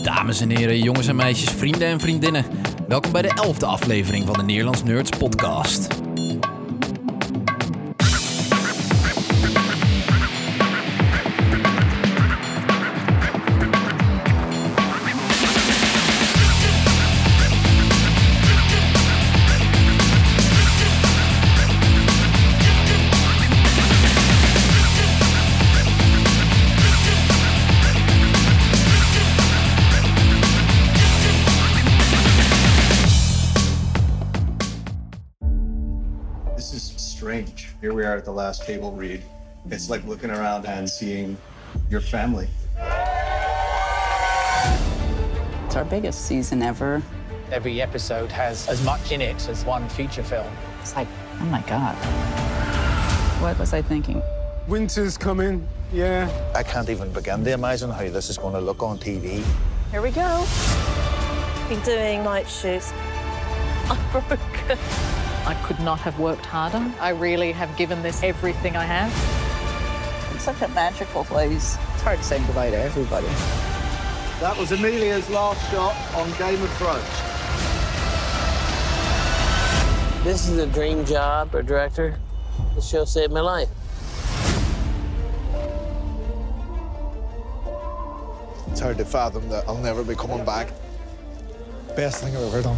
Dames en heren, jongens en meisjes, vrienden en vriendinnen. Welkom bij de 11e aflevering van de Nederlands Nerds podcast. Here we are at the last table read. It's like looking around and seeing your family. It's our biggest season ever. Every episode has as much in it as one feature film. It's like, oh my God. What was I thinking? Winter's coming, yeah. I can't even begin to imagine how this is going to look on TV. Here we go. Been doing night shoots. I'm broken. I could not have worked harder. I really have given this everything I have. It's such a magical place. It's hard to say goodbye to everybody. That was Emilia's last shot on Game of Thrones. This is a dream job, a director. This show saved my life. It's hard to fathom that I'll never be coming back. Best thing I've ever done.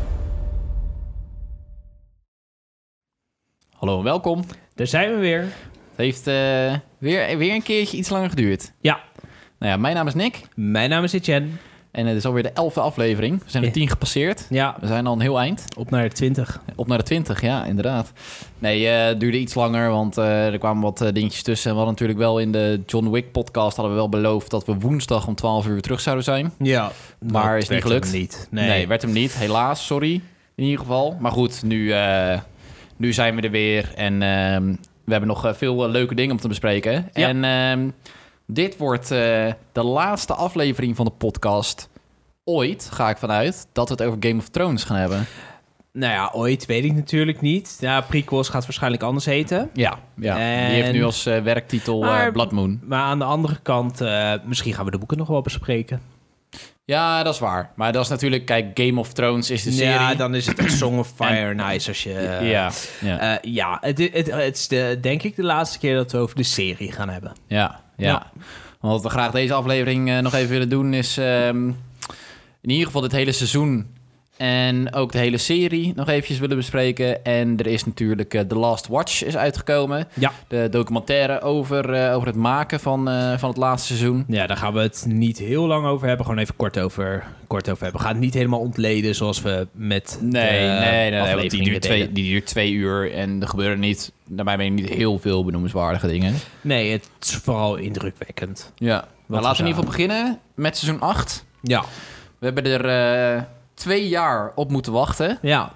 Hallo en welkom. Daar zijn we weer. Het heeft weer een keertje iets langer geduurd. Ja. Nou ja, mijn naam is Nick. Mijn naam is Etienne. En het is alweer de 11e aflevering. We zijn de 10 gepasseerd. Ja. We zijn al een heel eind. Op naar de 20. Op naar de 20, ja, inderdaad. Nee, het duurde iets langer, want er kwamen wat dingetjes tussen. En we hadden natuurlijk wel in de John Wick podcast hadden we wel beloofd dat we woensdag om 12 uur terug zouden zijn. Ja. Maar is niet gelukt. Niet. Nee, werd hem niet. Helaas, sorry. In ieder geval. Maar goed, nu zijn we er weer en we hebben nog veel leuke dingen om te bespreken. Ja. En dit wordt de laatste aflevering van de podcast ooit, ga ik vanuit, dat we het over Game of Thrones gaan hebben. Nou ja, ooit weet ik natuurlijk niet. Ja, prequels gaat waarschijnlijk anders heten. Ja. En die heeft nu als werktitel Blood Moon. Maar aan de andere kant, misschien gaan we de boeken nog wel bespreken. Ja, dat is waar. Maar dat is natuurlijk... Kijk, Game of Thrones is de serie. Ja, dan is het een Song of Fire nice als je... Het is denk ik de laatste keer dat we over de serie gaan hebben. Ja. Wat we graag deze aflevering nog even willen doen is... in ieder geval dit hele seizoen... en ook de hele serie nog eventjes willen bespreken. En er is natuurlijk The Last Watch is uitgekomen. Ja. De documentaire over het maken van het laatste seizoen. Ja, daar gaan we het niet heel lang over hebben. Gewoon even kort over hebben. We gaan het niet helemaal ontleden zoals we met Nee, die duurt 2 uur. En er gebeuren niet, naar mijn mening, niet heel veel benoemenswaardige dingen. Nee, het is vooral indrukwekkend. Ja, maar laten we in ieder geval beginnen met seizoen 8. Ja. We hebben er 2 jaar op moeten wachten. Ja.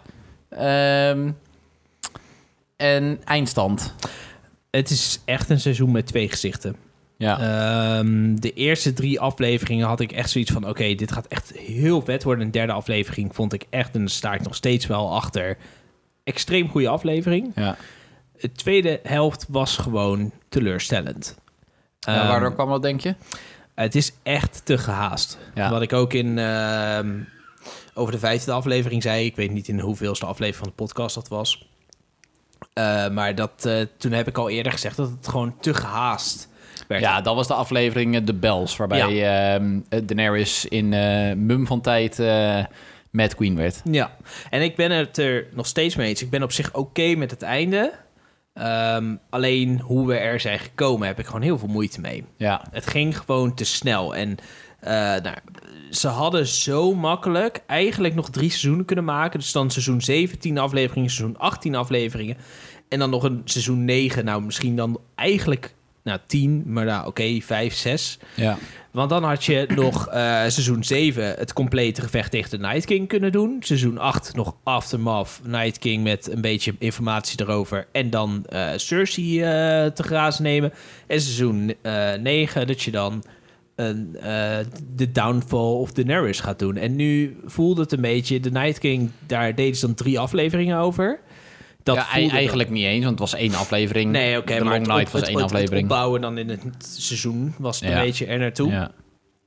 En eindstand. Het is echt een seizoen met 2 gezichten. Ja. De eerste 3 afleveringen had ik echt zoiets van... Oké, dit gaat echt heel vet worden. Een 3e aflevering vond ik echt... en daar sta ik nog steeds wel achter... extreem goede aflevering. Ja. De tweede helft was gewoon teleurstellend. Waardoor kwam dat, denk je? Het is echt te gehaast. Ja. Wat ik ook in... over de 5e aflevering zei... ik weet niet in de hoeveelste aflevering van de podcast dat was... maar toen heb ik al eerder gezegd... dat het gewoon te gehaast werd. Ja, dat was de aflevering The Bells... waarbij Daenerys in mum van tijd Mad Queen werd. Ja, en ik ben het er nog steeds mee eens. Ik ben op zich oké met het einde... alleen hoe we er zijn gekomen... heb ik gewoon heel veel moeite mee. Ja. Het ging gewoon te snel. En ze hadden zo makkelijk... eigenlijk nog 3 seizoenen kunnen maken. Dus dan seizoen 17 afleveringen... seizoen 18 afleveringen... en dan nog een seizoen 9. Nou, misschien dan eigenlijk 10... maar 5, 6. Ja. Want dan had je nog seizoen 7... het complete gevecht tegen de Night King kunnen doen. Seizoen 8 nog Aftermath, Night King... met een beetje informatie erover... en dan Cersei te grazen nemen. En seizoen 9 dat je dan... de downfall of Daenerys gaat doen. En nu voelde het een beetje... de Night King, daar deden ze dan 3 afleveringen over... Dat eigenlijk niet eens, want het was 1 aflevering. Nee, oké, maar Long Night was 1 aflevering. Het opbouwen dan in het seizoen was het een beetje er naartoe.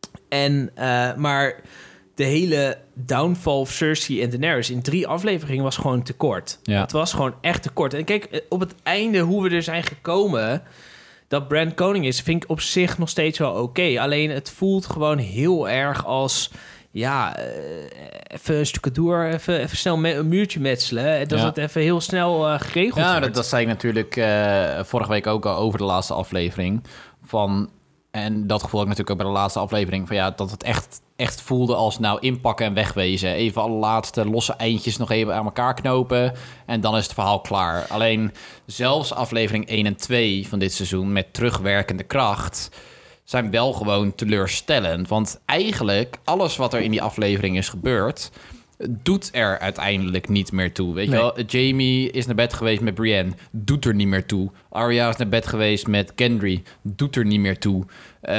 En, maar de hele downfall of Cersei en Daenerys in 3 afleveringen was gewoon te kort. Ja. Het was gewoon echt te kort. En kijk, op het einde hoe we er zijn gekomen, dat Bran koning is, vind ik op zich nog steeds wel oké. Alleen het voelt gewoon heel erg als, even een stukje door, even snel een muurtje metselen. Dat het even heel snel geregeld wordt. Ja, dat zei ik natuurlijk vorige week ook al over de laatste aflevering. En dat gevoel ik natuurlijk ook bij de laatste aflevering. Dat het echt voelde als inpakken en wegwezen. Even alle laatste losse eindjes nog even aan elkaar knopen. En dan is het verhaal klaar. Alleen zelfs aflevering 1 en 2 van dit seizoen met terugwerkende kracht zijn wel gewoon teleurstellend. Want eigenlijk alles wat er in die aflevering is gebeurd doet er uiteindelijk niet meer toe. Weet je wel? Jaime is naar bed geweest met Brienne, doet er niet meer toe. Arya is naar bed geweest met Gendry, doet er niet meer toe.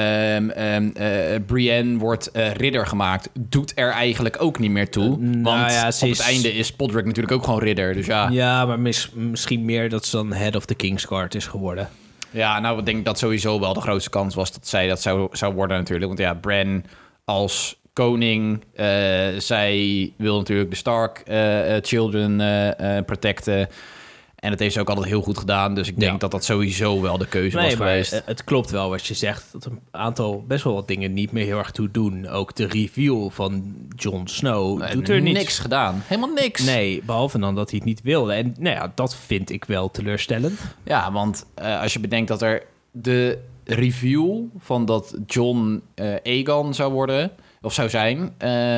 Brienne wordt ridder gemaakt, doet er eigenlijk ook niet meer toe. Want op het einde is Podrick natuurlijk ook gewoon ridder. Dus ja. Ja, maar misschien meer dat ze dan head of the Kingsguard is geworden. Ja, ik denk dat sowieso wel de grootste kans was dat zij dat zou worden natuurlijk. Want Bran als koning, zij wil natuurlijk de Stark children protecten. En dat heeft ze ook altijd heel goed gedaan. Dus ik denk dat dat sowieso wel de keuze was geweest. Het klopt wel wat je zegt. Dat een aantal best wel wat dingen niet meer heel erg toe doen. Ook de reveal van Jon Snow doet er niks gedaan. Helemaal niks. Nee, behalve dan dat hij het niet wilde. En dat vind ik wel teleurstellend. Ja, want als je bedenkt dat er de reveal van dat Jon Aegon zou worden, of zou zijn,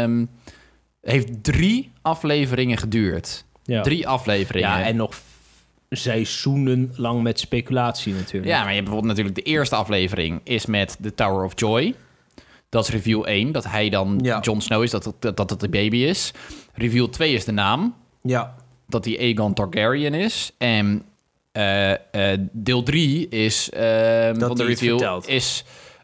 heeft 3 afleveringen geduurd. Ja. 3 afleveringen. Ja, en nog seizoenen lang met speculatie natuurlijk. Ja, maar je hebt bijvoorbeeld natuurlijk de eerste aflevering is met The Tower of Joy. Dat is reveal 1, dat hij dan Jon Snow is, dat het de baby is. Reveal 2 is de naam. Ja. Dat hij Aegon Targaryen is. En deel 3 is van de reveal is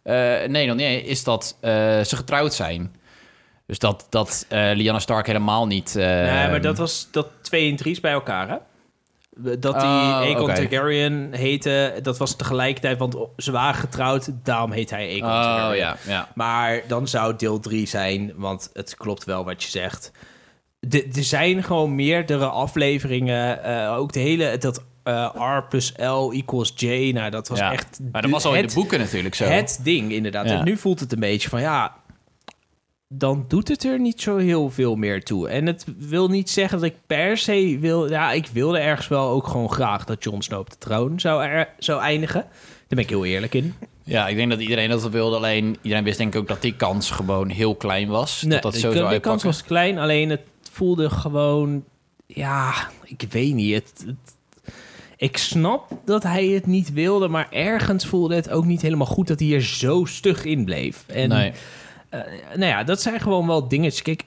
is dat ze getrouwd zijn. Dus dat Lyanna Stark helemaal niet. Nee, maar dat 2 en 3 is bij elkaar, hè? Dat die Aegon Targaryen heette, dat was tegelijkertijd, want ze waren getrouwd, daarom heet hij Aegon Targaryen. Ja. Maar dan zou deel 3 zijn, want het klopt wel wat je zegt. Er zijn gewoon meerdere afleveringen, ook de hele, dat R plus L equals J, dat was echt. Maar dat was al in de boeken natuurlijk zo. Het ding, inderdaad. Ja. En nu voelt het een beetje van, dan doet het er niet zo heel veel meer toe. En het wil niet zeggen dat ik per se wil. Ja, ik wilde ergens wel ook gewoon graag dat Jon Snow op de troon zou eindigen. Daar ben ik heel eerlijk in. Ja, ik denk dat iedereen dat wilde. Alleen iedereen wist denk ik ook dat die kans gewoon heel klein was. Nee, dat zo zou uitpakken. De kans was klein, alleen het voelde gewoon. Ja, ik weet niet. Ik snap dat hij het niet wilde, maar ergens voelde het ook niet helemaal goed dat hij er zo stug in bleef. En, nee. Dat zijn gewoon wel dingetjes. Kijk,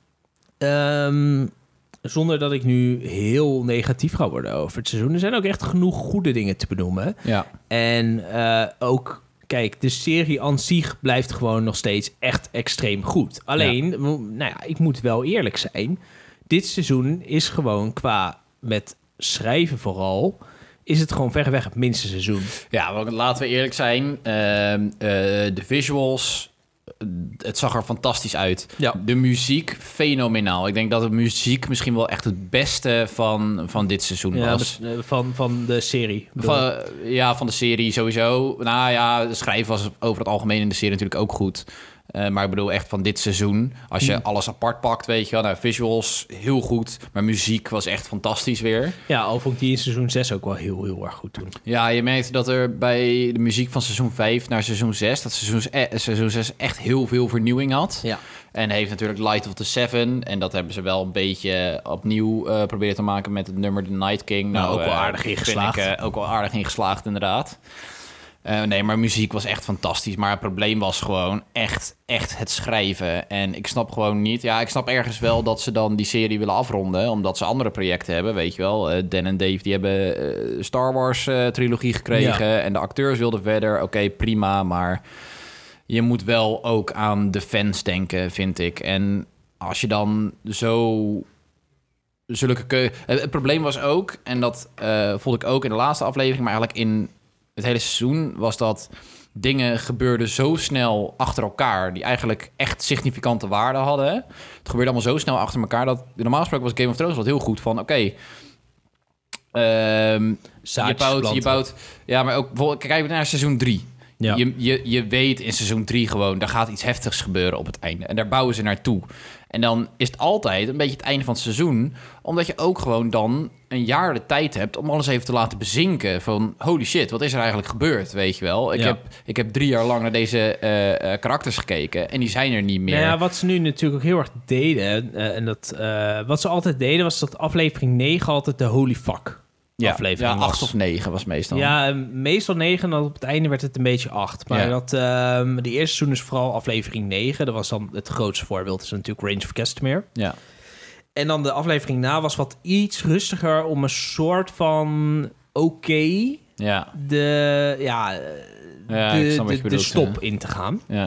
zonder dat ik nu heel negatief ga worden over het seizoen, er zijn ook echt genoeg goede dingen te benoemen. Ja. En ook, kijk, de serie aan zich blijft gewoon nog steeds echt extreem goed. Alleen, ik moet wel eerlijk zijn. Dit seizoen is gewoon qua met schrijven vooral, is het gewoon verreweg het minste seizoen. Ja, laten we eerlijk zijn. De visuals, het zag er fantastisch uit. Ja. De muziek, fenomenaal. Ik denk dat de muziek misschien wel echt het beste van dit seizoen was. Van de serie. Van de serie sowieso. De schrijven was over het algemeen in de serie natuurlijk ook goed. Maar ik bedoel echt van dit seizoen. Als je alles apart pakt, weet je wel. Visuals, heel goed. Maar muziek was echt fantastisch weer. Ja, al vond ik die in seizoen 6 ook wel heel, heel erg goed toen. Ja, je merkte dat er bij de muziek van seizoen 5 naar seizoen 6... dat seizoen 6 echt heel veel vernieuwing had. Ja. En heeft natuurlijk Light of the Seven. En dat hebben ze wel een beetje opnieuw proberen te maken met het nummer The Night King. Ook wel aardig ingeslaagd. Ook wel aardig ingeslaagd, inderdaad. Maar muziek was echt fantastisch. Maar het probleem was gewoon echt het schrijven. En ik snap gewoon niet. Ja, ik snap ergens wel dat ze dan die serie willen afronden. Omdat ze andere projecten hebben, weet je wel. Dan en Dave, die hebben Star Wars trilogie gekregen. Ja. En de acteurs wilden verder. Oké, prima. Maar je moet wel ook aan de fans denken, vind ik. En als je dan het probleem was ook, en dat vond ik ook in de laatste aflevering, maar eigenlijk in het hele seizoen, was dat dingen gebeurden zo snel achter elkaar... die eigenlijk echt significante waarde hadden. Het gebeurde allemaal zo snel achter elkaar... dat normaal gesproken was Game of Thrones wat heel goed van... oké, je bouwt... Ja, maar ook bijvoorbeeld, kijk naar seizoen 3. Ja. Je weet in seizoen 3 gewoon... daar gaat iets heftigs gebeuren op het einde. En daar bouwen ze naartoe. En dan is het altijd een beetje het einde van het seizoen... omdat je ook gewoon dan een jaar de tijd hebt... om alles even te laten bezinken. Van holy shit, wat is er eigenlijk gebeurd, weet je wel? Ik heb 3 jaar lang naar deze karakters gekeken... en die zijn er niet meer. Nou ja, wat ze nu natuurlijk ook heel erg deden... wat ze altijd deden, was dat aflevering 9 altijd de holy fuck... aflevering 8 of 9 was meestal. Ja, meestal 9 en op het einde werd het een beetje 8. Maar de eerste seizoen is vooral aflevering 9. Dat was dan het grootste voorbeeld. Dat is natuurlijk Range of Castamere. Ja. En dan de aflevering na was wat iets rustiger om een soort van de stop in te gaan. Ja.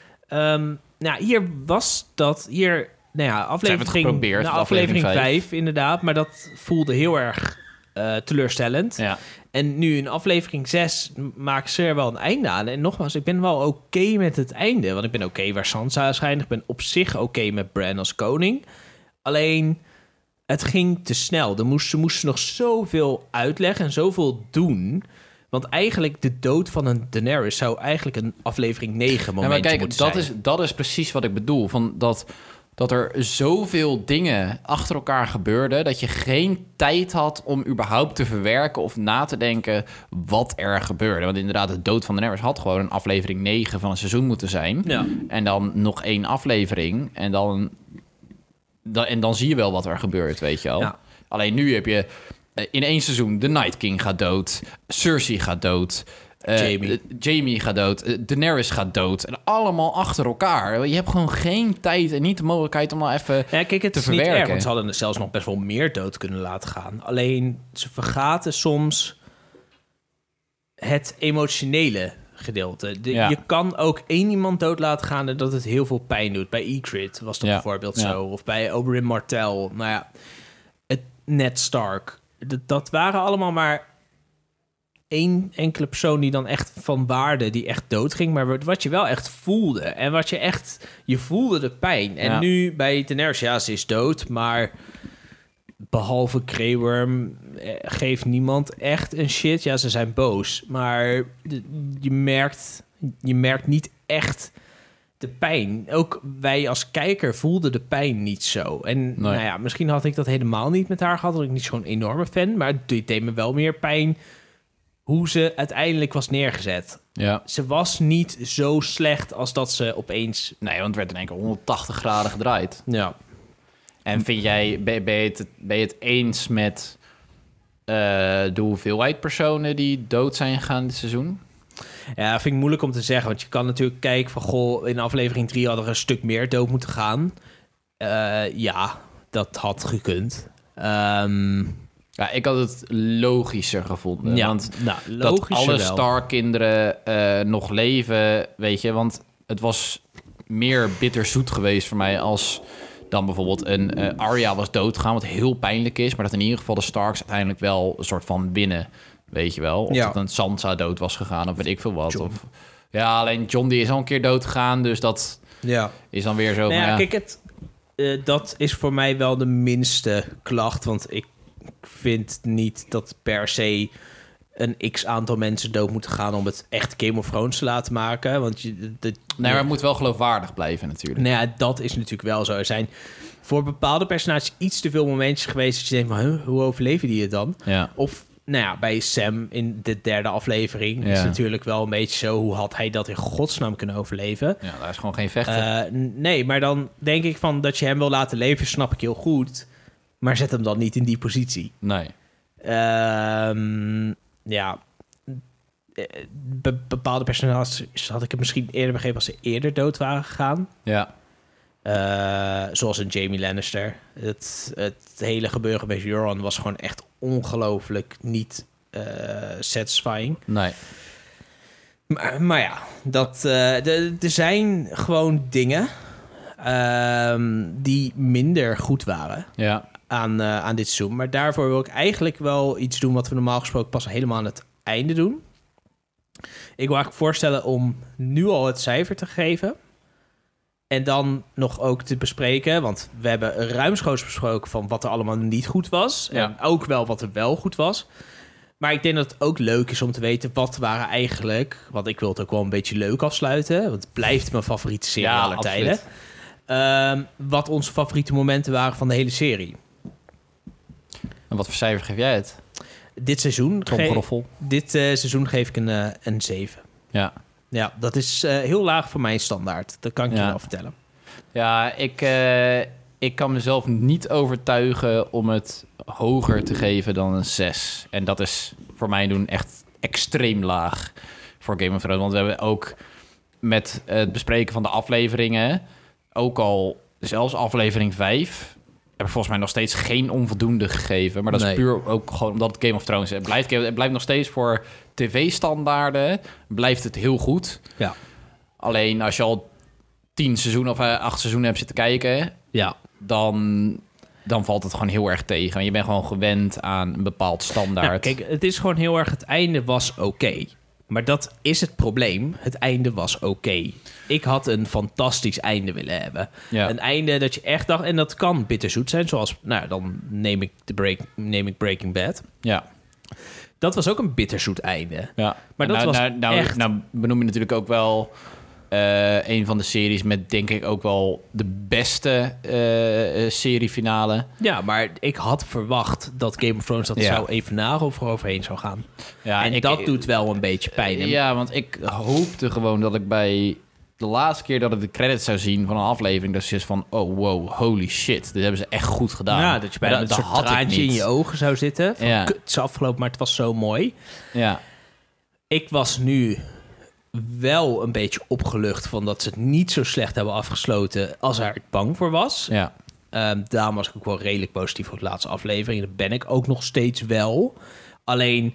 Hier was dat... aflevering 5 inderdaad. Maar dat voelde heel erg... teleurstellend. Ja. En nu in aflevering 6 maken ze er wel een einde aan. En nogmaals, ik ben wel oké met het einde. Want ik ben oké waar Sansa is eindigt. Ik ben op zich oké met Bran als koning. Alleen, het ging te snel. Ze moesten nog zoveel uitleggen en zoveel doen. Want eigenlijk de dood van een Daenerys zou eigenlijk een aflevering 9 momentje moeten zijn. Dat is precies wat ik bedoel. Van dat er zoveel dingen achter elkaar gebeurden... dat je geen tijd had om überhaupt te verwerken... of na te denken wat er gebeurde. Want inderdaad, de dood van Daenerys had gewoon... een aflevering 9 van een seizoen moeten zijn. Ja. En dan nog 1 aflevering. En dan zie je wel wat er gebeurt, weet je wel. Ja. Alleen nu heb je in 1 seizoen... de Night King gaat dood, Cersei gaat dood... Jaime gaat dood, Daenerys gaat dood. En allemaal achter elkaar. Je hebt gewoon geen tijd en niet de mogelijkheid om nou even kijk, het te is verwerken. Niet erg, want ze hadden er zelfs nog best wel meer dood kunnen laten gaan. Alleen, ze vergaten soms het emotionele gedeelte. Je kan ook 1 iemand dood laten gaan en dat het heel veel pijn doet. Bij Ygritte was dat bijvoorbeeld zo. Of bij Oberyn Martell. Nou ja, Ned Stark. Dat waren allemaal maar... 1 enkele persoon die dan echt van waarde, die echt doodging, maar wat je wel echt voelde. En wat je voelde de pijn. En nu bij Daenerys, ze is dood, maar behalve Grey Worm geeft niemand echt een shit. Ja, ze zijn boos, maar je merkt niet echt de pijn. Ook wij als kijker voelden de pijn niet zo. En misschien had ik dat helemaal niet met haar gehad, want ik niet zo'n enorme fan, maar het deed me wel meer pijn hoe ze uiteindelijk was neergezet. Ja. Ze was niet zo slecht als dat ze opeens... Nee, want het werd in één keer 180 graden gedraaid. Ja. En vind jij, ben je het eens met de hoeveelheid personen die dood zijn gegaan dit seizoen? Ja, vind ik moeilijk om te zeggen. Want je kan natuurlijk kijken van... Goh, in aflevering 3 hadden er een stuk meer dood moeten gaan. Ja, dat had gekund. Ja, ik had het logischer gevonden. Ja, want dat alle Stark-kinderen nog leven, weet je. Want het was meer bitterzoet geweest voor mij als dan bijvoorbeeld een Arya was doodgegaan, wat heel pijnlijk is. Maar dat in ieder geval de Starks uiteindelijk wel een soort van winnen, weet je wel. Of dat een Sansa dood was gegaan of weet ik veel wat. Of, ja, alleen Jon die is al een keer dood gegaan, dus dat is dan weer zo. Kijk, dat is voor mij wel de minste klacht, want ik vind niet dat per se een x-aantal mensen dood moeten gaan om het echt Game of Thrones te laten maken. Want maar het moet wel geloofwaardig blijven natuurlijk. Nou ja, dat is natuurlijk wel zo. Er zijn voor bepaalde personages iets te veel momentjes geweest dat je denkt van, hoe overleven die het dan? Ja. Of bij Sam in de 3e aflevering is natuurlijk wel een beetje zo, hoe had hij dat in godsnaam kunnen overleven? Ja, daar is gewoon geen vechter. Nee, maar dan denk ik van dat je hem wil laten leven, snap ik heel goed. Maar zet hem dan niet in die positie. Nee. Bepaalde personages had ik het misschien eerder begrepen als ze eerder dood waren gegaan. Ja. Zoals een Jaime Lannister. Het hele gebeuren bij Euron was gewoon echt ongelooflijk niet satisfying. Nee. Maar ja, er zijn gewoon dingen die minder goed waren. Ja. Aan dit seizoen. Maar daarvoor wil ik eigenlijk wel iets doen wat we normaal gesproken pas helemaal aan het einde doen. Ik wil eigenlijk voorstellen om nu al het cijfer te geven. En dan nog ook te bespreken. Want we hebben ruimschoots besproken van wat er allemaal niet goed was. Ja. En ook wel wat er wel goed was. Maar ik denk dat het ook leuk is om te weten wat waren eigenlijk... Want ik wil het ook wel een beetje leuk afsluiten. Want het blijft mijn favoriete serie aller absoluut. tijden. Wat onze favoriete momenten waren van de hele serie. En wat voor cijfer geef jij het? Dit seizoen, dit seizoen geef ik een 7. Ja. Ja, dat is heel laag voor mijn standaard. Dat kan ik je wel vertellen. Ja, ik kan mezelf niet overtuigen om het hoger te geven dan een 6. En dat is voor mij doen echt extreem laag voor Game of Thrones. Want we hebben ook met het bespreken van de afleveringen... ook al zelfs aflevering 5... heb ik volgens mij nog steeds geen onvoldoende gegeven. Maar dat is puur ook gewoon omdat het Game of Thrones is. Het blijft nog steeds voor tv-standaarden... blijft het heel goed. Ja. Alleen als je al 10 seizoenen of 8 seizoenen hebt zitten kijken... Ja. Dan valt het gewoon heel erg tegen. Want je bent gewoon gewend aan een bepaald standaard. Nou, kijk, het is gewoon heel erg... Het einde was oké. Maar dat is het probleem. Het einde was oké. Ik had een fantastisch einde willen hebben. Ja. Een einde dat je echt dacht... En dat kan bitterzoet zijn. Zoals, nou, dan neem ik Breaking Bad. Ja. Dat was ook een bitterzoet einde. Ja. Maar dat was echt... Nou benoem je natuurlijk ook wel... een van de series met denk ik ook wel de beste seriefinale. Ja, maar ik had verwacht dat Game of Thrones dat zou evenaren of eroverheen zou gaan. Ja, en dat doet wel een beetje pijn. Ja, want ik hoopte gewoon dat ik bij de laatste keer dat ik de credits zou zien van een aflevering... dat is van, oh wow, holy shit, dit hebben ze echt goed gedaan. Ja, dat je bijna met een soort traantje in je ogen zou zitten. Van, kut, het is afgelopen, maar het was zo mooi. Ja. Ik was nu... wel een beetje opgelucht van dat ze het niet zo slecht hebben afgesloten als er bang voor was. Ja. Daarom was ik ook wel redelijk positief voor de laatste aflevering. Dat ben ik ook nog steeds wel. Alleen,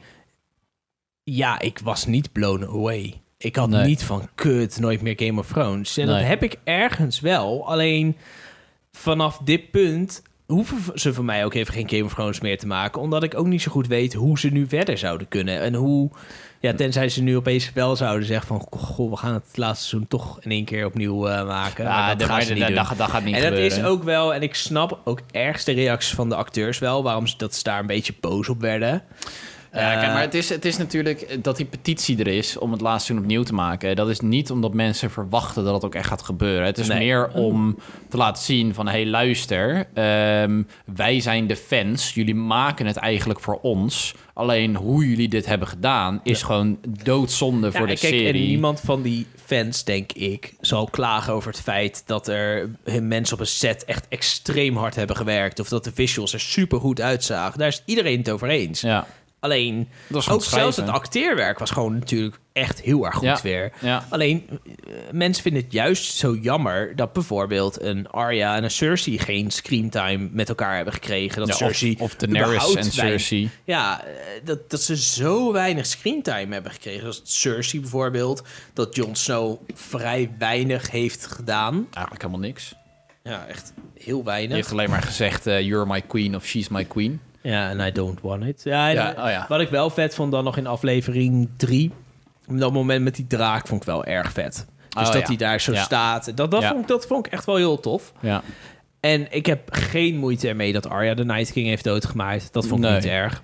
ja, ik was niet blown away. Ik had niet van, kut, nooit meer Game of Thrones. En dat heb ik ergens wel. Alleen, vanaf dit punt hoeven ze voor mij ook even geen Game of Thrones meer te maken. Omdat ik ook niet zo goed weet hoe ze nu verder zouden kunnen. En hoe... Ja, tenzij ze nu opeens wel zouden zeggen van... Goh, we gaan het laatste seizoen toch in één keer opnieuw maken. Ja, dat gaat niet doen. Dat gaat niet en gebeuren. Dat is ook wel... En ik snap ook ergens de reacties van de acteurs wel... waarom ze daar een beetje boos op werden. Ja, kijk, maar het is natuurlijk dat die petitie er is... om het laatste seizoen opnieuw te maken. Dat is niet omdat mensen verwachten dat het ook echt gaat gebeuren. Het is meer om te laten zien van... hey, luister, wij zijn de fans. Jullie maken het eigenlijk voor ons... Alleen hoe jullie dit hebben gedaan is gewoon doodzonde voor de serie. En niemand van die fans, denk ik, zal klagen over het feit dat er mensen op een set echt extreem hard hebben gewerkt. Of dat de visuals er super goed uitzagen. Daar is iedereen het over eens. Ja. Alleen, ook zelfs het acteerwerk was gewoon natuurlijk echt heel erg goed weer. Ja. Alleen, mensen vinden het juist zo jammer dat bijvoorbeeld een Arya en een Cersei geen screentime met elkaar hebben gekregen. Dat Cersei of Daenerys en Cersei. Ja, dat ze zo weinig screentime hebben gekregen. Zoals Cersei bijvoorbeeld, dat Jon Snow vrij weinig heeft gedaan. Eigenlijk helemaal niks. Ja, echt heel weinig. Hij heeft alleen maar gezegd, you're my queen of she's my queen. Ja, en I don't want it. Ja, Wat ik wel vet vond dan nog in aflevering 3... op dat moment met die draak vond ik wel erg vet. Dus dat hij daar zo staat. Dat vond ik echt wel heel tof. Ja. En ik heb geen moeite ermee dat Arya de Night King heeft doodgemaakt. Dat vond ik niet erg.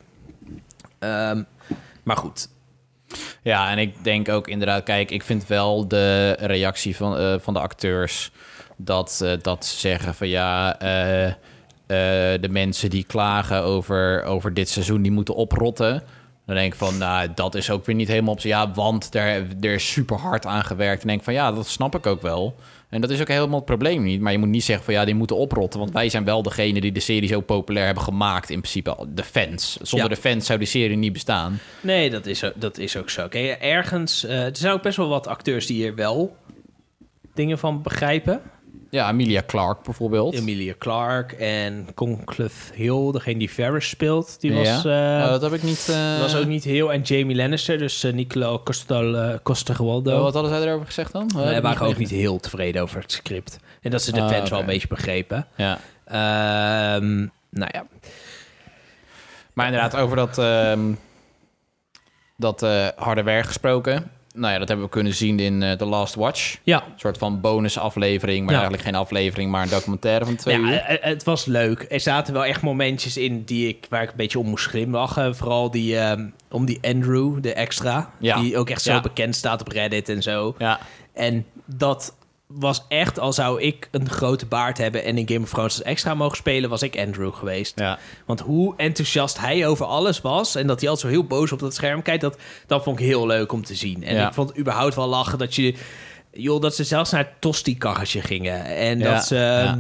Maar goed. Ja, en ik denk ook inderdaad... Kijk, ik vind wel de reactie van de acteurs... dat ze zeggen van de mensen die klagen over dit seizoen... die moeten oprotten. Dan denk ik van, dat is ook weer niet helemaal op... Ja, want er is super hard aan gewerkt. En denk ik van, dat snap ik ook wel. En dat is ook helemaal het probleem niet. Maar je moet niet zeggen van, die moeten oprotten. Want wij zijn wel degene die de serie zo populair hebben gemaakt. In principe de fans. Zonder de fans zou die serie niet bestaan. Nee, dat is ook zo. Oké, ergens... er zijn ook best wel wat acteurs die hier wel dingen van begrijpen. Ja, Emilia Clarke bijvoorbeeld. Emilia Clarke en Conclave Hill, degene die Varys speelt. Die was... dat heb ik niet... was ook niet heel... En Jamie Lannister, dus Nicola Costa-Gawaldo. Wat hadden zij erover gezegd dan? Wij waren ook niet heel tevreden over het script. En dat ze de fans wel een beetje begrepen. Ja. Nou ja. Maar inderdaad, over dat harde werk gesproken... Nou ja, dat hebben we kunnen zien in The Last Watch. Ja. Een soort van bonusaflevering, maar eigenlijk geen aflevering, maar een documentaire van 2 uur. Het was leuk. Er zaten wel echt momentjes in waar ik een beetje om moest glimlachen. Vooral om die Andrew, de extra. Ja. Die ook echt zo bekend staat op Reddit en zo. Ja. En dat was echt, al zou ik een grote baard hebben en in Game of Thrones als extra mogen spelen, was ik Andrew geweest. Ja. Want hoe enthousiast hij over alles was en dat hij altijd zo heel boos op dat scherm kijkt, dat vond ik heel leuk om te zien. En ik vond het überhaupt wel lachen dat ze zelfs naar het tosti-karretje gingen. En dat ze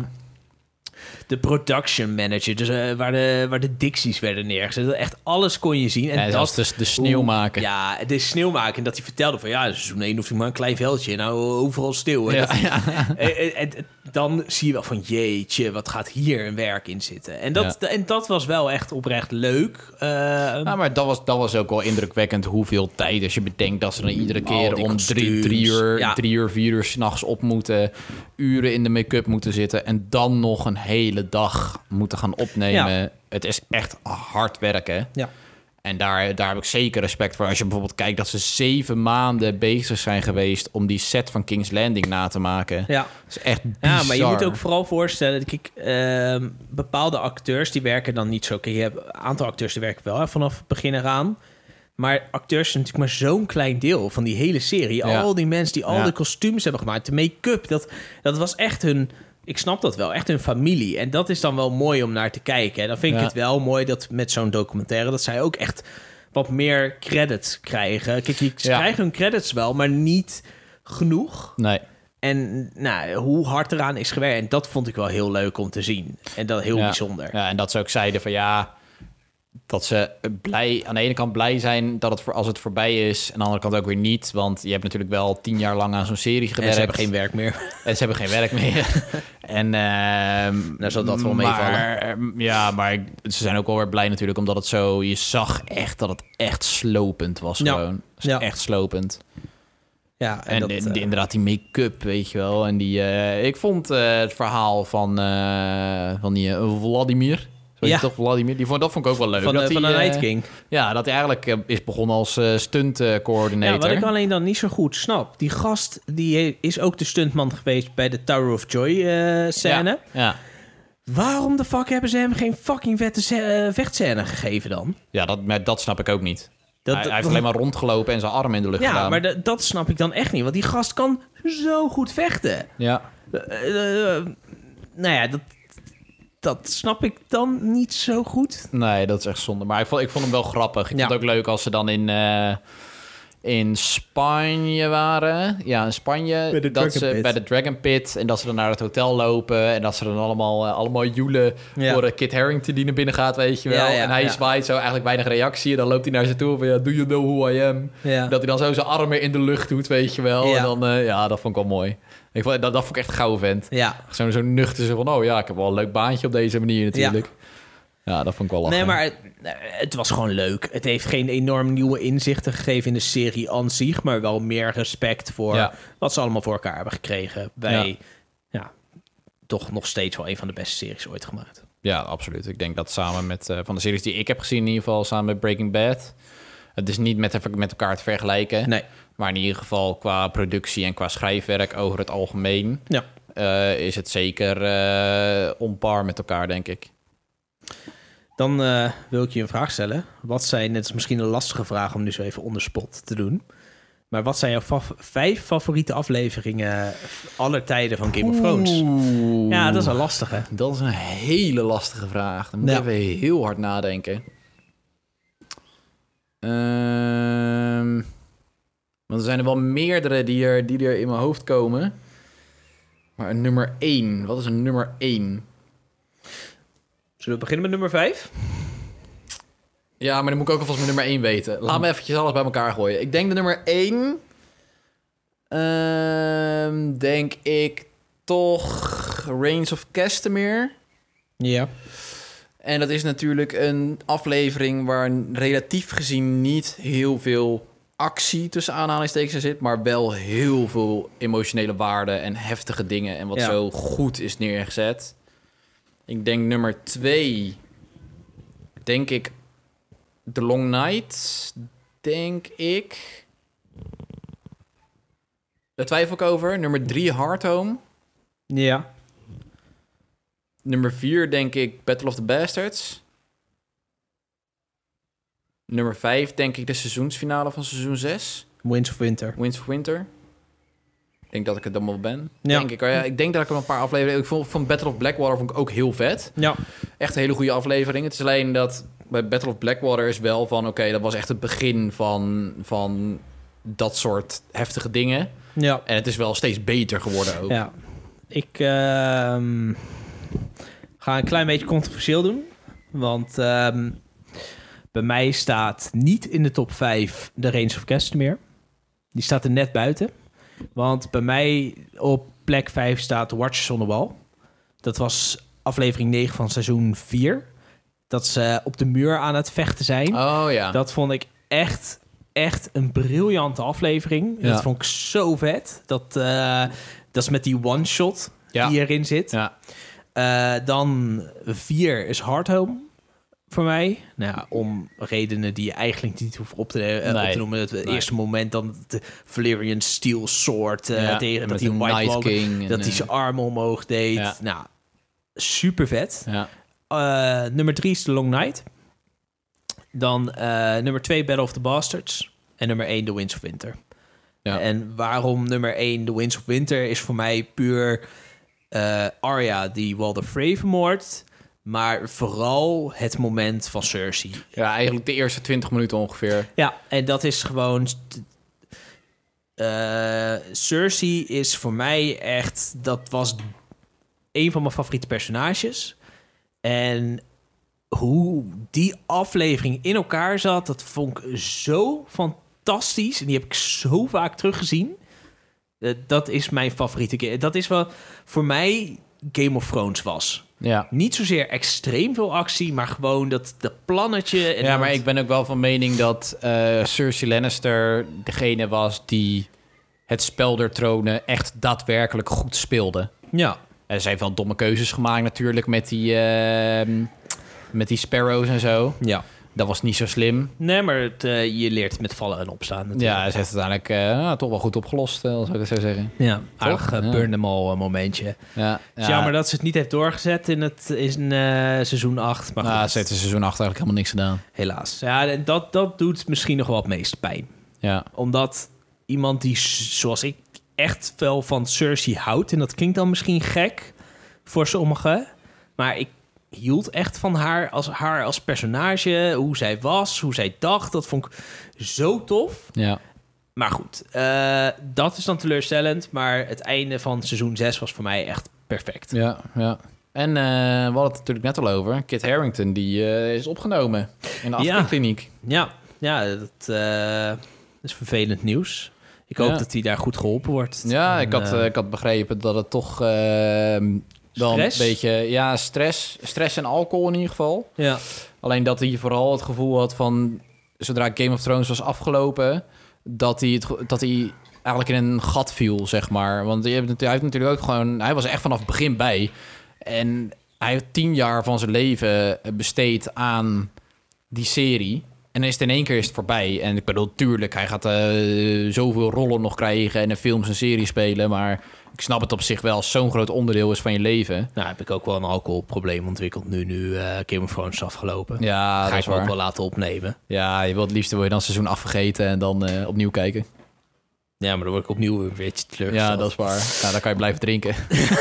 de production manager, dus waar de dicties werden neergezet. Echt alles kon je zien. En dat dus de sneeuw maken. Ja, de sneeuw maken. En dat hij vertelde van, seizoen 1 hoeft hij maar een klein veldje. Nou, overal stil. En dan zie je wel van, jeetje, wat gaat hier een werk in zitten. En dat was wel echt oprecht leuk. Maar dat was ook wel indrukwekkend hoeveel tijd, als je bedenkt dat ze dan iedere keer om 3 uur, 4 uur 's nachts op moeten, uren in de make-up moeten zitten en dan nog een hele dag moeten gaan opnemen. Ja. Het is echt hard werken. Ja. En daar heb ik zeker respect voor. Als je bijvoorbeeld kijkt dat ze 7 maanden bezig zijn geweest om die set van King's Landing na te maken. Ja. Dat is echt bizar. Ja, maar je moet ook vooral voorstellen, bepaalde acteurs die werken dan niet zo. Kijk, je hebt een aantal acteurs die werken wel vanaf het begin eraan. Maar acteurs zijn natuurlijk maar zo'n klein deel van die hele serie. Ja. Al die mensen die al de kostuums hebben gemaakt, de make-up, dat was echt hun... Ik snap dat wel, echt hun familie. En dat is dan wel mooi om naar te kijken. En dan vind ik het wel mooi dat met zo'n documentaire, dat zij ook echt wat meer credits krijgen. Kijk, ze krijgen hun credits wel, maar niet genoeg. Nee. En hoe hard eraan is gewerkt. En dat vond ik wel heel leuk om te zien. En dat heel bijzonder. Ja, en dat ze ook zeiden van dat ze aan de ene kant blij zijn dat als het voorbij is, en aan de andere kant ook weer niet, want je hebt natuurlijk wel 10 jaar lang aan zo'n serie gewerkt. En ze hebben geen werk meer. En ze hebben geen werk meer. En nou zal dat wel meevallen. Maar ze zijn ook wel weer blij natuurlijk, omdat het zo, je zag echt dat het echt slopend was gewoon. Echt slopend. Ja, en inderdaad die make-up, weet je wel. En ik vond het verhaal van die Vladimir. Toch Vladimir? Dat vond ik ook wel leuk. Van de Night King. Ja, dat hij eigenlijk is begonnen als stuntcoördinator. Ja, wat ik alleen dan niet zo goed snap. Die gast die is ook de stuntman geweest bij de Tower of Joy scène. Ja. Waarom de fuck hebben ze hem geen fucking vette vechtscène gegeven dan? Ja, dat snap ik ook niet. Hij heeft alleen maar rondgelopen en zijn arm in de lucht gedaan. Ja, maar dat snap ik dan echt niet. Want die gast kan zo goed vechten. Ja. Dat snap ik dan niet zo goed. Nee, dat is echt zonde. Maar ik vond hem wel grappig. Ik vond het ook leuk als ze dan in Spanje waren. Ja, in Spanje. Bij de Dragon Pit. En dat ze dan naar het hotel lopen. En dat ze dan allemaal joelen voor Kit Harington die naar binnen gaat, weet je wel. En hij zwaait zo eigenlijk weinig reactie. En dan loopt hij naar ze toe van, do you know who I am? Ja. Dat hij dan zo zijn armen in de lucht doet, weet je wel. Ja. En dan, dat vond ik wel mooi. Dat vond ik echt een gouden vent. Ja. Zo nuchter zo van, ik heb wel een leuk baantje op deze manier natuurlijk. Ja, dat vond ik wel lachen. Nee, maar het was gewoon leuk. Het heeft geen enorm nieuwe inzichten gegeven in de serie aan zich, maar wel meer respect voor wat ze allemaal voor elkaar hebben gekregen bij toch nog steeds wel een van de beste series ooit gemaakt. Ja, absoluut. Ik denk dat samen met van de series die ik heb gezien, in ieder geval samen met Breaking Bad, het is niet met elkaar te vergelijken. Nee. Maar in ieder geval qua productie en qua schrijfwerk over het algemeen is het zeker on par met elkaar, denk ik. Dan wil ik je een vraag stellen. Het is misschien een lastige vraag om nu zo even on the spot te doen. Maar wat zijn jouw 5 favoriete afleveringen aller tijden van Game of Thrones? Ja, dat is een lastige. Dat is een hele lastige vraag. Dan moet ik even heel hard nadenken. Want er zijn er wel meerdere die er in mijn hoofd komen. Maar een nummer 1. Wat is een nummer 1? Zullen we beginnen met nummer 5? Ja, maar dan moet ik ook alvast mijn nummer 1 weten. Laat me eventjes alles bij elkaar gooien. Ik denk de nummer 1... denk ik toch Reigns of Castamere. Ja. En dat is natuurlijk een aflevering waar relatief gezien niet heel veel actie tussen aanhalingstekens in zit, maar wel heel veel emotionele waarde en heftige dingen en wat zo goed is neergezet. Ik denk nummer 2, denk ik The Long Night, denk ik. Daar twijfel ik over. Nummer 3, Hardhome. Ja. Nummer 4, denk ik, Battle of the Bastards. Nummer 5, denk ik, de seizoensfinale van seizoen 6. Winds of Winter. Winds of Winter. Ik denk dat ik het dan wel ben. Ja. Denk ik. Ik denk dat ik er een paar afleveringen... Ik vond Battle of Blackwater vond ik ook heel vet. Ja. Echt een hele goede aflevering. Het is alleen dat bij Battle of Blackwater is wel van... Oké, dat was echt het begin van dat soort heftige dingen. Ja. En het is wel steeds beter geworden ook. Ja. Ik ga een klein beetje controversieel doen. Want bij mij staat niet in de top 5 de Reigns of Castamere. Die staat er net buiten. Want bij mij op plek 5 staat Watchers on the Wall. Dat was aflevering 9 van seizoen 4. Dat ze op de muur aan het vechten zijn. Oh ja. Dat vond ik echt een briljante aflevering. Ja. Dat vond ik zo vet. Dat is met die one-shot die erin zit. Ja. Dan 4 is Hardhome voor mij. Nou ja, om redenen die je eigenlijk niet hoeft op te noemen. Het eerste moment dan de Valyrian Steel Sword tegen dat die White Walker, dat hij zijn armen omhoog deed. Ja. Nou, super vet. Ja. Nummer 3 is The Long Night. Dan nummer 2 Battle of the Bastards. En nummer 1 The Winds of Winter. Ja. En waarom nummer 1 The Winds of Winter is voor mij puur Arya die Walder Frey vermoordt. Maar vooral het moment van Cersei. Ja, eigenlijk de eerste 20 minuten ongeveer. Ja, en dat is gewoon... Cersei is voor mij echt... Dat was een van mijn favoriete personages. En hoe die aflevering in elkaar zat... dat vond ik zo fantastisch. En die heb ik zo vaak teruggezien. Dat is mijn favoriete... Dat is wel voor mij Game of Thrones was. Ja. Niet zozeer extreem veel actie, maar gewoon dat plannetje. En ja, maar ik ben ook wel van mening dat Cersei Lannister degene was die het spel der tronen echt daadwerkelijk goed speelde. Ja. Ze heeft wel domme keuzes gemaakt natuurlijk met die sparrows en zo. Ja. Dat was niet zo slim. Nee, maar je leert met vallen en opstaan natuurlijk. Ja, ze heeft het uiteindelijk toch wel goed opgelost, als ik het zo zeggen. Ja, aardig burn them all momentje. Ja, jammer dat ze het niet heeft doorgezet in seizoen 8. Maar ze heeft in seizoen 8 eigenlijk helemaal niks gedaan. Helaas. Ja, en dat doet misschien nog wel het meeste pijn. Ja. Omdat iemand die, zoals ik, echt wel van Cersei houdt... en dat klinkt dan misschien gek voor sommigen... maar ik hield echt van haar als personage, hoe zij was, hoe zij dacht. Dat vond ik zo tof. Ja. Maar goed, dat is dan teleurstellend. Maar het einde van seizoen 6 was voor mij echt perfect. Ja, ja. En we hadden het natuurlijk net al over. Kit Harington, die is opgenomen in de afklikkliniek. Ja, dat is vervelend nieuws. Ik hoop dat hij daar goed geholpen wordt. Ja, en, ik had begrepen dat het toch... dan een beetje, stress en alcohol in ieder geval. Ja. Alleen dat hij vooral het gevoel had van... zodra Game of Thrones was afgelopen... dat hij eigenlijk in een gat viel, zeg maar. Want hij heeft natuurlijk ook gewoon... Hij was echt vanaf het begin bij. En hij heeft 10 jaar van zijn leven besteed aan die serie... En dan is het in één keer voorbij. En ik bedoel, tuurlijk, hij gaat zoveel rollen nog krijgen... en in films en series spelen, maar... Ik snap het op zich wel, als zo'n groot onderdeel is van je leven. Nou, heb ik ook wel een alcoholprobleem ontwikkeld nu Game of Thrones is afgelopen. Ja, ga ik me ook wel laten opnemen. Ja, je wilt het liefst wil je dan seizoen afvergeten en dan opnieuw kijken. Ja, maar dan word ik opnieuw een beetje teleurgesteld. Ja, dat is waar. Ja, dan kan je blijven drinken.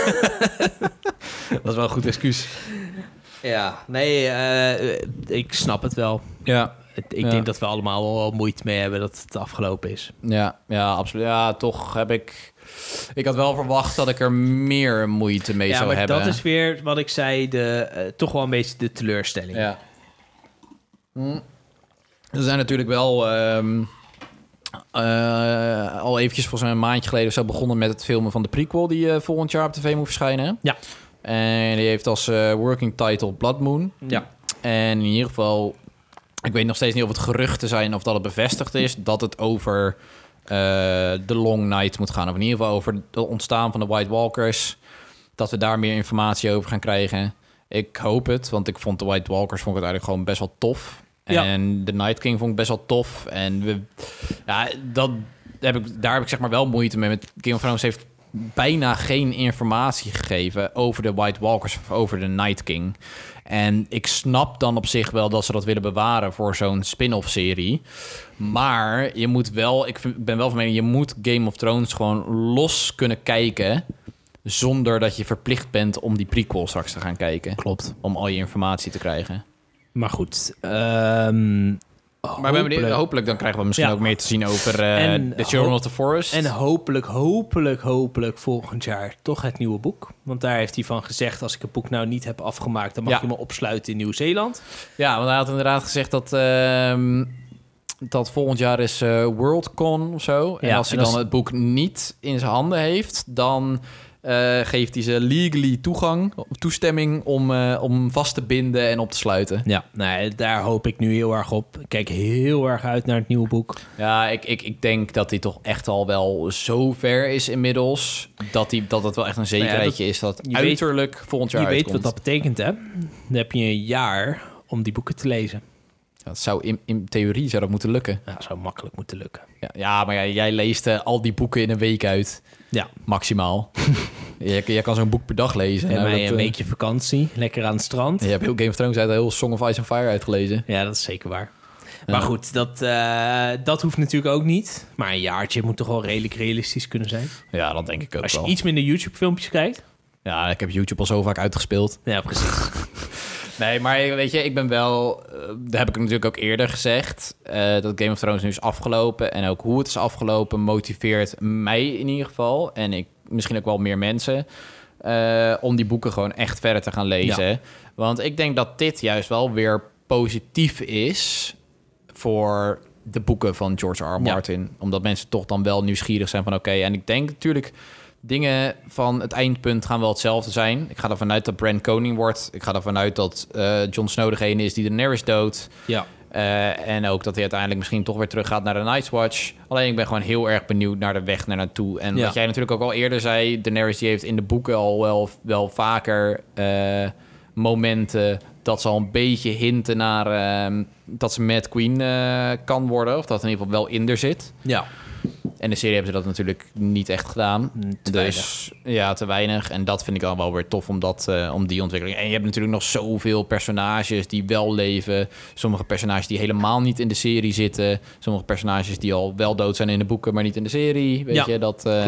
Dat is wel een goed excuus. Ja, nee, ik snap het wel. Ja. Ik denk dat we allemaal wel moeite mee hebben dat het afgelopen is. Ja, absoluut. Ja, toch heb ik... Ik had wel verwacht dat ik er meer moeite mee zou hebben. Ja, maar dat is weer wat ik zei, toch wel een beetje de teleurstelling. Ja. Er zijn natuurlijk wel al eventjes volgens mij een maandje geleden zo begonnen met het filmen van de prequel die volgend jaar op tv moet verschijnen. Ja. En die heeft als working title Blood Moon. Ja. En in ieder geval, ik weet nog steeds niet of het geruchten zijn of dat het bevestigd is dat het over The Long Night moet gaan. Of in ieder geval over het ontstaan van de White Walkers. Dat we daar meer informatie over gaan krijgen. Ik hoop het, want ik vond de White Walkers eigenlijk gewoon best wel tof. Ja. En de Night King vond ik best wel tof. En daar heb ik zeg maar wel moeite mee. Met Game of Thrones heeft bijna geen informatie gegeven over de White Walkers of over de Night King. En ik snap dan op zich wel dat ze dat willen bewaren voor zo'n spin-off serie. Maar je moet wel, ben wel van mening, je moet Game of Thrones gewoon los kunnen kijken zonder dat je verplicht bent om die prequel straks te gaan kijken. Klopt. Om al je informatie te krijgen. Maar goed. Maar hopelijk dan krijgen we misschien ook meer te zien over The Children of the Forest. En hopelijk volgend jaar toch het nieuwe boek. Want daar heeft hij van gezegd, als ik het boek nou niet heb afgemaakt, dan mag je me opsluiten in Nieuw-Zeeland. Ja, want hij had inderdaad gezegd dat volgend jaar is Worldcon of zo. En als hij dan het boek niet in zijn handen heeft, dan geeft hij ze legally toestemming om vast te binden en op te sluiten. Ja, daar hoop ik nu heel erg op. Ik kijk heel erg uit naar het nieuwe boek. Ja, ik denk dat hij toch echt al wel zo ver is inmiddels, dat het wel echt een zekerheidje is dat uiterlijk volgend jaar uitkomt. Je weet wat dat betekent, hè? Dan heb je een jaar om die boeken te lezen. Dat zou in theorie zou dat moeten lukken. Ja, dat zou makkelijk moeten lukken. Ja, maar jij leest al die boeken in een week uit. Ja. Maximaal. Jij kan zo'n boek per dag lezen. En een weekje vakantie, lekker aan het strand. Je hebt heel Game of Thrones uit, heel Song of Ice and Fire uitgelezen. Ja, dat is zeker waar. Maar goed, dat hoeft natuurlijk ook niet. Maar een jaartje moet toch wel redelijk realistisch kunnen zijn. Ja, dat denk ik ook wel. Als je iets minder YouTube-filmpjes kijkt. Ja, ik heb YouTube al zo vaak uitgespeeld. Ja, precies. Nee, maar weet je, ik ben wel... dat heb ik natuurlijk ook eerder gezegd. Dat Game of Thrones nu is afgelopen. En ook hoe het is afgelopen motiveert mij in ieder geval. En misschien ook wel meer mensen. Om die boeken gewoon echt verder te gaan lezen. Ja. Want ik denk dat dit juist wel weer positief is voor de boeken van George R. R. Martin. Omdat mensen toch dan wel nieuwsgierig zijn van oké. En ik denk natuurlijk... dingen van het eindpunt gaan wel hetzelfde zijn. Ik ga ervan uit dat Bran koning wordt. Ik ga ervan uit dat Jon Snow degene is die Daenerys doodt. Ja. En ook dat hij uiteindelijk misschien toch weer terug gaat naar de Night's Watch. Alleen ik ben gewoon heel erg benieuwd naar de weg naar naartoe. En wat jij natuurlijk ook al eerder zei... Daenerys die heeft in de boeken al wel vaker momenten... dat ze al een beetje hinten naar dat ze Mad Queen kan worden. Of dat in ieder geval wel in er zit. Ja. En de serie hebben ze dat natuurlijk niet echt gedaan. Te weinig. Ja, te weinig. En dat vind ik dan wel weer tof om die ontwikkeling. En je hebt natuurlijk nog zoveel personages die wel leven. Sommige personages die helemaal niet in de serie zitten. Sommige personages die al wel dood zijn in de boeken, maar niet in de serie. Weet je, dat klopt.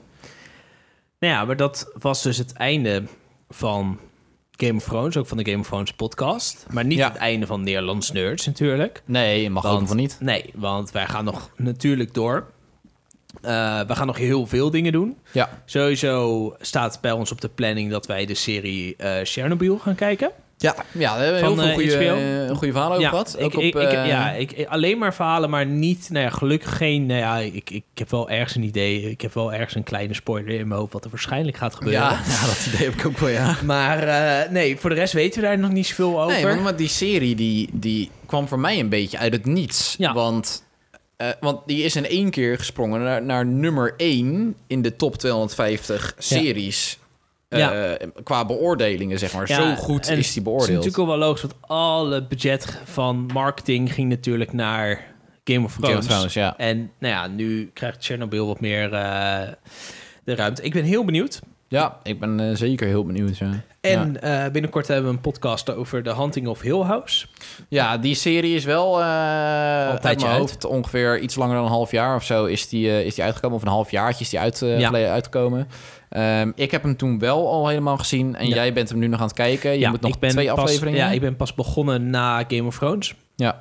Nou ja, maar dat was dus het einde van Game of Thrones, ook van de Game of Thrones podcast. Maar niet het einde van Nederlands Nerds natuurlijk. Nee, mag ook nog niet. Nee, want wij gaan nog natuurlijk door. We gaan nog heel veel dingen doen. Ja. Sowieso staat bij ons op de planning dat wij de serie Chernobyl gaan kijken. Ja, we hebben heel veel goede verhalen over gehad. Ik alleen maar verhalen, maar niet... Nou ja, gelukkig geen... Nou ja, ik heb wel ergens een idee. Ik heb wel ergens een kleine spoiler in mijn hoofd... wat er waarschijnlijk gaat gebeuren. Ja, dat idee heb ik ook wel, ja. Maar nee, voor de rest weten we daar nog niet zoveel over. Nee, maar die serie die kwam voor mij een beetje uit het niets. Ja. Want die is in één keer gesprongen naar nummer 1 in de top 250 series. Qua beoordelingen, zeg maar. Zo goed is die beoordeeld. Het is natuurlijk ook wel logisch, want alle budget van marketing ging natuurlijk naar Game of Thrones. Ja. En nou ja, nu krijgt Chernobyl wat meer de ruimte. Ik ben heel benieuwd. Ja, ik ben zeker heel benieuwd. Ja. En binnenkort hebben we een podcast over The Hunting of Hill House. Ja, die serie is wel uit mijn hoofd ongeveer iets langer dan een half jaar of zo is die uitgekomen. Of een halfjaartje is die uitgekomen. Ik heb hem toen wel al helemaal gezien. En jij bent hem nu nog aan het kijken. Je moet nog 2 afleveringen. Ja, ik ben pas begonnen na Game of Thrones. Ja.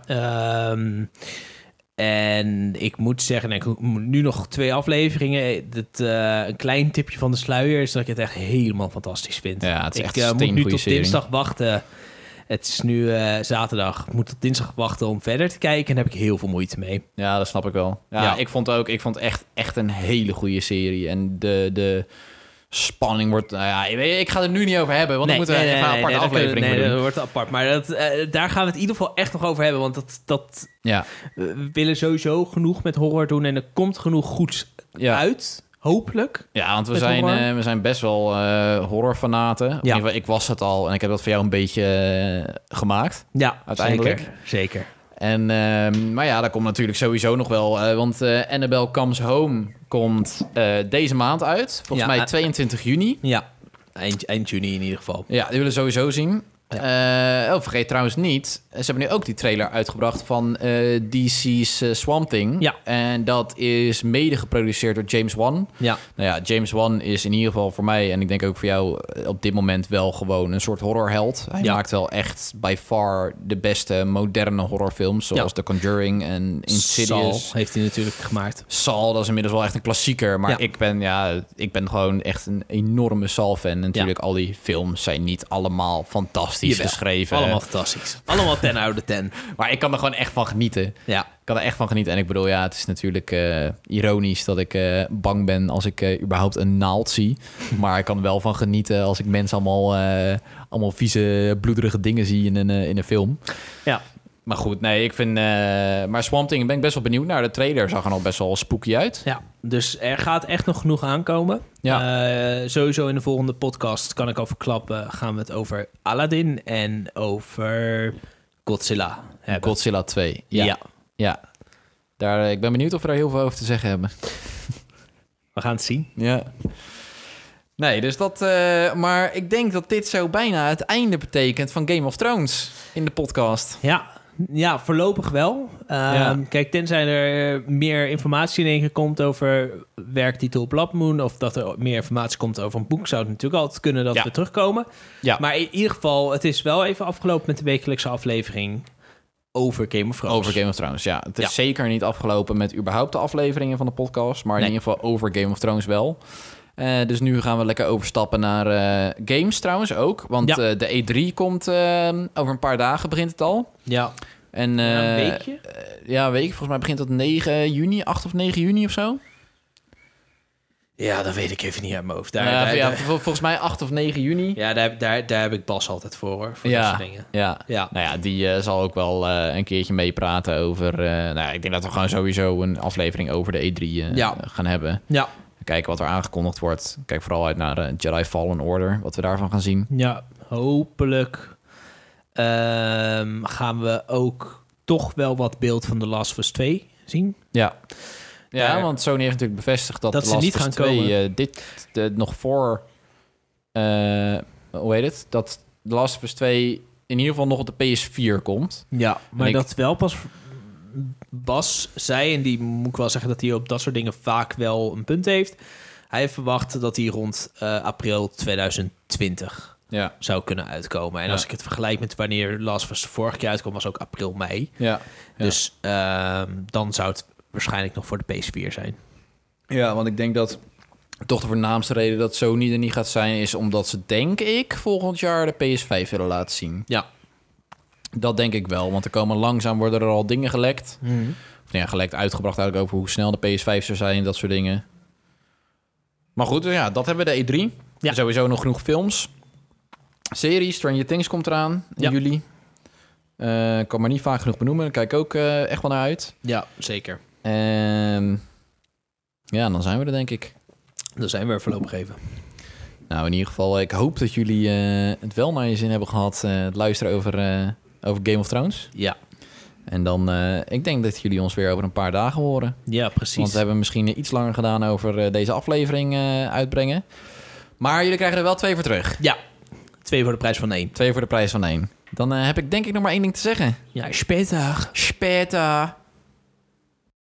En ik moet zeggen, ik moet nu nog 2 afleveringen. Een klein tipje van de sluier is dat ik het echt helemaal fantastisch vind. Ja, het is echt een moet nu tot serie. dinsdag wachten. Het is nu zaterdag. Ik moet tot dinsdag wachten om verder te kijken. En daar heb ik heel veel moeite mee. Ja, dat snap ik wel. Ja. Ik vond echt een hele goede serie. En de spanning wordt... Nou ja, ik ga het er nu niet over hebben, want dan moeten we even een aparte aflevering doen. Nee, dat wordt apart. Maar daar gaan we het in ieder geval echt nog over hebben. Want we willen sowieso genoeg met horror doen. En er komt genoeg goeds uit, hopelijk. Ja, want we zijn best wel horrorfanaten. In ieder geval, ik was het al en ik heb dat voor jou een beetje gemaakt. Ja, uiteindelijk. Zeker. En, maar ja, dat komt natuurlijk sowieso nog wel. Want Annabelle Comes Home komt deze maand uit. Volgens mij 22 juni. Ja, eind juni in ieder geval. Ja, die willen we sowieso zien. Vergeet trouwens niet, ze hebben nu ook die trailer uitgebracht van DC's Swamp Thing. Ja. En dat is mede geproduceerd door James Wan. Ja. Nou ja, James Wan is in ieder geval voor mij, en ik denk ook voor jou op dit moment wel gewoon een soort horrorheld. Hij maakt wel echt by far de beste moderne horrorfilms, zoals The Conjuring en Insidious. Saw heeft hij natuurlijk gemaakt. Saw, dat is inmiddels wel echt een klassieker. Maar ik ben gewoon echt een enorme Saw-fan. Natuurlijk, al die films zijn niet allemaal fantastisch geschreven. Allemaal fantastisch. Allemaal 10 out of 10. Maar ik kan er gewoon echt van genieten. Ja. Ik kan er echt van genieten. En ik bedoel, het is natuurlijk ironisch dat ik bang ben als ik überhaupt een naald zie. Maar ik kan er wel van genieten als ik mensen allemaal vieze, bloederige dingen zie in een film. Ja. Maar goed, nee, ik vind... maar Swamp Thing ben ik best wel benieuwd naar. De trailer zag er al best wel spooky uit. Ja, dus er gaat echt nog genoeg aankomen. Ja. Sowieso in de volgende podcast, kan ik al verklappen, gaan we het over Aladdin en over Godzilla hebben. Godzilla 2, ja. Daar, ik ben benieuwd of we daar heel veel over te zeggen hebben. We gaan het zien. Ja. Nee, dus dat... maar ik denk dat dit zo bijna het einde betekent van Game of Thrones in de podcast. Ja, voorlopig wel. Kijk, tenzij er meer informatie in één keer komt over werktitel Blood Moon, of dat er meer informatie komt over een boek, zou het natuurlijk altijd kunnen dat we terugkomen. Ja. Maar in ieder geval, het is wel even afgelopen met de wekelijkse aflevering over Game of Thrones. Over Game of Thrones, ja. Het is zeker niet afgelopen met überhaupt de afleveringen van de podcast, maar in ieder geval over Game of Thrones wel. Dus nu gaan we lekker overstappen naar games trouwens ook. Want de E3 komt over een paar dagen, begint het al. Ja. En, een weekje? Een week. Volgens mij begint dat 9 juni, 8 of 9 juni of zo. Ja, dat weet ik even niet uit mijn hoofd. Volgens mij 8 of 9 juni. Ja, daar heb ik Bas altijd voor dat soort dingen. Ja. Nou ja, die zal ook wel een keertje meepraten over... ik denk dat we gewoon sowieso een aflevering over de E3 gaan hebben. Ja. Kijken wat er aangekondigd wordt. Kijk vooral uit naar Jedi Fallen Order, wat we daarvan gaan zien. Ja, hopelijk gaan we ook toch wel wat beeld van The Last of Us 2 zien. Ja, want Sony heeft natuurlijk bevestigd dat The Last of Us 2 nog voor... hoe heet het? Dat The Last of Us 2 in ieder geval nog op de PS4 komt. Ja, maar dat wel pas... Bas zei, en die moet ik wel zeggen dat hij op dat soort dingen vaak wel een punt heeft. Hij verwacht dat hij rond april 2020 zou kunnen uitkomen. En als ik het vergelijk met wanneer Last of Us vorig jaar uitkwam, was ook april, mei. Dus dan zou het waarschijnlijk nog voor de PS4 zijn. Ja, want ik denk dat toch de voornaamste reden dat Sony er niet gaat zijn, is omdat ze, denk ik, volgend jaar de PS5 willen laten zien. Ja. Dat denk ik wel, want er komen langzaam worden er al dingen gelekt. Mm-hmm. Of gelekt, uitgebracht eigenlijk over hoe snel de PS5 zou zijn en dat soort dingen. Maar goed, dat hebben we de E3. Ja. Sowieso nog genoeg films. Serie, Stranger Things komt eraan in juli. Kan maar niet vaak genoeg benoemen. Daar kijk ik ook echt wel naar uit. Ja, zeker. Dan zijn we er, denk ik. Dan zijn we er voorlopig even. Nou, in ieder geval, ik hoop dat jullie het wel naar je zin hebben gehad. Het luisteren over Game of Thrones. Ja. En dan, ik denk dat jullie ons weer over een paar dagen horen. Ja, precies. Want we hebben misschien iets langer gedaan over deze aflevering uitbrengen. Maar jullie krijgen er wel 2 voor terug. Ja, 2 voor de prijs van 1. 2 voor de prijs van 1. Dan heb ik denk ik nog maar 1 ding te zeggen. Ja, speter. Speter.